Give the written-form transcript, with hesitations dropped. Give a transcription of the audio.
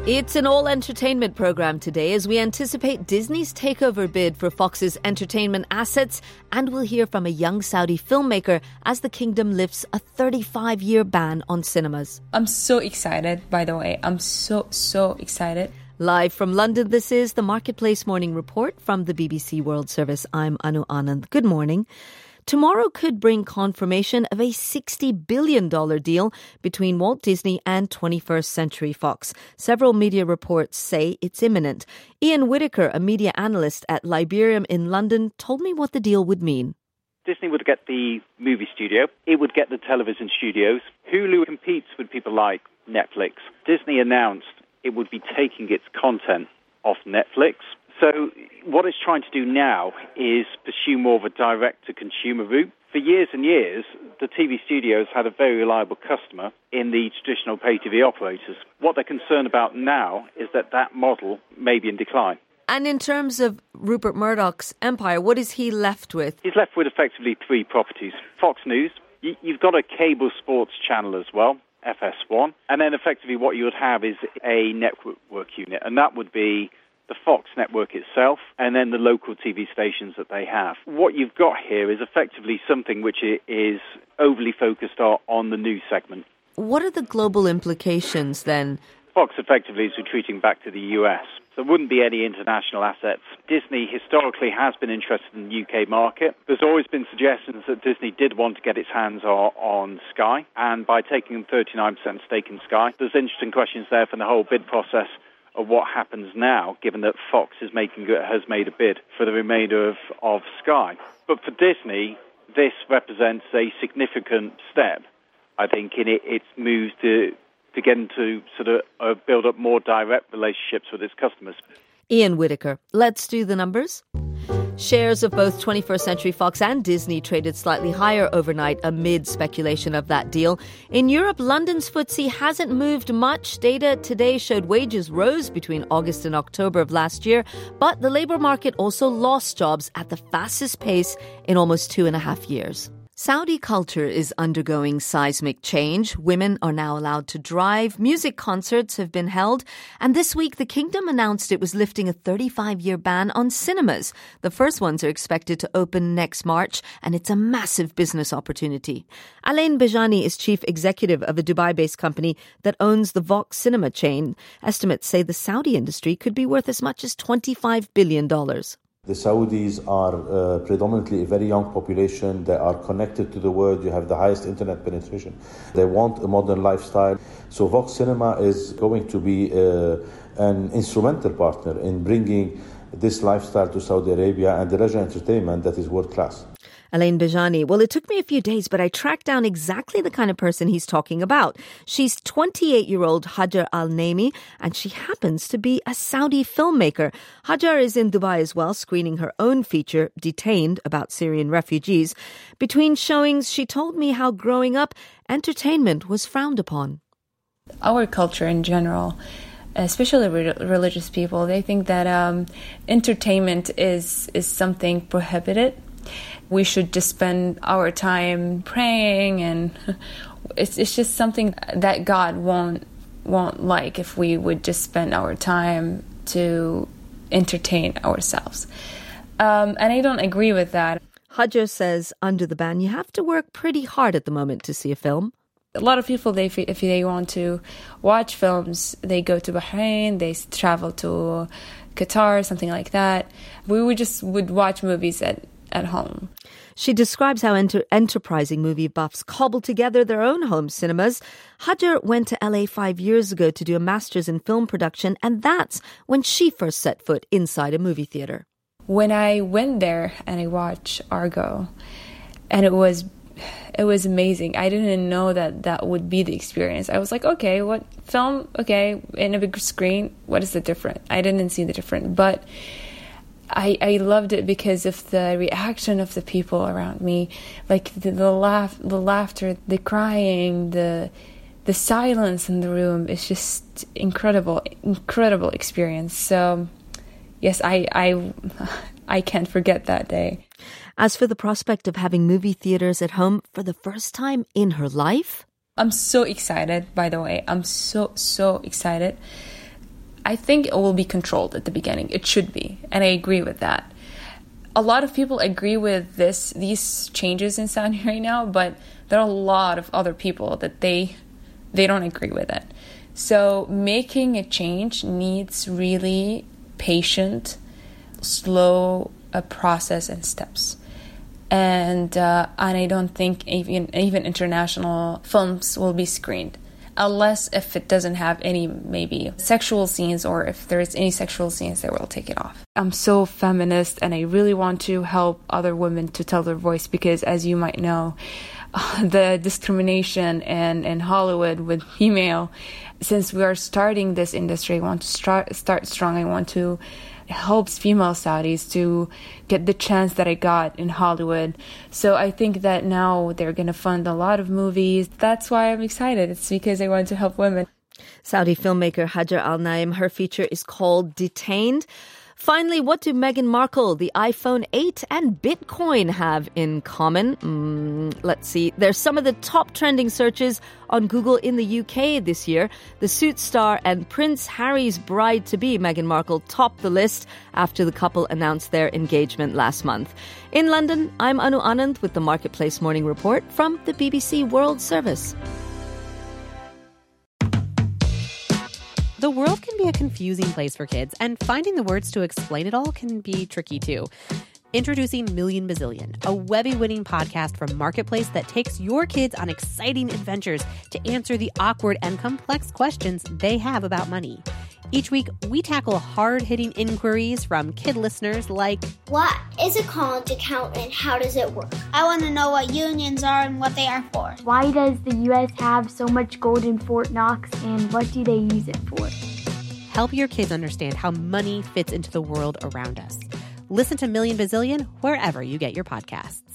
It's an all-entertainment program today as we anticipate Disney's takeover bid for Fox's entertainment assets, and we'll hear from a young Saudi filmmaker as the kingdom lifts a 35-year ban on cinemas. I'm so excited, by the way. I'm so excited. Live from London, this is the Marketplace Morning Report from the BBC World Service. I'm Anu Anand. Good morning. Tomorrow could bring confirmation of a $60 billion deal between Walt Disney and 21st Century Fox. Several media reports say it's imminent. Ian Whittaker, a media analyst at Liberium in London, told me what the deal would mean. Disney would get the movie studio. It would get the television studios. Hulu competes with people like Netflix. Disney announced it would be taking its content off Netflix. So what it's trying to do now is pursue more of a direct-to-consumer route. For years and years, the TV studios had a very reliable customer in the traditional pay-TV operators. What they're concerned about now is that model may be in decline. And in terms of Rupert Murdoch's empire, what is he left with? He's left with effectively three properties. Fox News, you've got a cable sports channel as well, FS1, and then effectively what you would have is a network unit, and that would be the Fox network itself, and then the local TV stations that they have. What you've got here is effectively something which is overly focused on the news segment. What are the global implications then? Fox effectively is retreating back to the US. There wouldn't be any international assets. Disney historically has been interested in the UK market. There's always been suggestions that Disney did want to get its hands on Sky, and by taking a 39% stake in Sky, there's interesting questions there for the whole bid process of what happens now, given that Fox has made a bid for the remainder of Sky. But for Disney, this represents a significant step, I think, in its moves to get into sort of build up more direct relationships with its customers. Ian Whittaker. Let's do the numbers. Shares of both 21st Century Fox and Disney traded slightly higher overnight amid speculation of that deal. In Europe, London's FTSE hasn't moved much. Data today showed wages rose between August and October of last year, but the labour market also lost jobs at the fastest pace in almost 2.5 years. Saudi culture is undergoing seismic change. Women are now allowed to drive. Music concerts have been held. And this week, the kingdom announced it was lifting a 35-year ban on cinemas. The first ones are expected to open next March, and it's a massive business opportunity. Alain Bejani is chief executive of a Dubai-based company that owns the Vox cinema chain. Estimates say the Saudi industry could be worth as much as $25 billion. The Saudis are predominantly a very young population. They are connected to the world. You have the highest internet penetration. They want a modern lifestyle. So Vox Cinema is going to be an instrumental partner in bringing this lifestyle to Saudi Arabia and the leisure entertainment that is world-class. Alain Bejani. Well, it took me a few days, but I tracked down exactly the kind of person he's talking about. She's 28-year-old Hajar Al-Naimi, and she happens to be a Saudi filmmaker. Hajar is in Dubai as well, screening her own feature, Detained, about Syrian refugees. Between showings, she told me how growing up, entertainment was frowned upon. Our culture in general, especially religious people, they think that entertainment is something prohibited. We should just spend our time praying, and it's just something that God won't like if we would just spend our time to entertain ourselves. And I don't agree with that. Hajar says under the ban, you have to work pretty hard at the moment to see a film. A lot of people, if they want to watch films, they go to Bahrain, they travel to Qatar, something like that. We would watch movies at home. She describes how enterprising movie buffs cobble together their own home cinemas. Hajar went to LA 5 years ago to do a master's in film production, and that's when she first set foot inside a movie theater. When I went there and I watched Argo, and it was amazing. I didn't know that would be the experience. I was like, okay, what film? Okay, in a big screen, what is the difference? I didn't see the difference, but I loved it because of the reaction of the people around me, like the laughter, the crying, the silence in the room. It's just incredible experience. So, yes, I can't forget that day. As for the prospect of having movie theaters at home for the first time in her life, I'm so excited. By the way, I'm so excited. I think it will be controlled at the beginning. It should be. And I agree with that. A lot of people agree with these changes in Saudi right now, but there are a lot of other people that they don't agree with it. So making a change needs really patient, slow process and steps. And I don't think even international films will be screened, unless if it doesn't have any maybe sexual scenes, or if there's any sexual scenes, they will take it off. I'm so feminist, and I really want to help other women to tell their voice, because as you might know, the discrimination in Hollywood with female, since we are starting this industry, I want to start strong. I want to help female Saudis to get the chance that I got in Hollywood. So I think that now they're going to fund a lot of movies. That's why I'm excited. It's because I want to help women. Saudi filmmaker Hajar Al-Naim, her feature is called Detained. Finally, what do Meghan Markle, the iPhone 8, and Bitcoin have in common? Let's see. There's some of the top trending searches on Google in the UK this year. The Suits star and Prince Harry's bride-to-be, Meghan Markle, topped the list after the couple announced their engagement last month. In London, I'm Anu Anand with the Marketplace Morning Report from the BBC World Service. The world can be a confusing place for kids, and finding the words to explain it all can be tricky too. Introducing Million Bazillion, a Webby-winning podcast from Marketplace that takes your kids on exciting adventures to answer the awkward and complex questions they have about money. Each week, we tackle hard-hitting inquiries from kid listeners like, what is a college account and how does it work? I want to know what unions are and what they are for. Why does the U.S. have so much gold in Fort Knox, and what do they use it for? Help your kids understand how money fits into the world around us. Listen to Million Bazillion wherever you get your podcasts.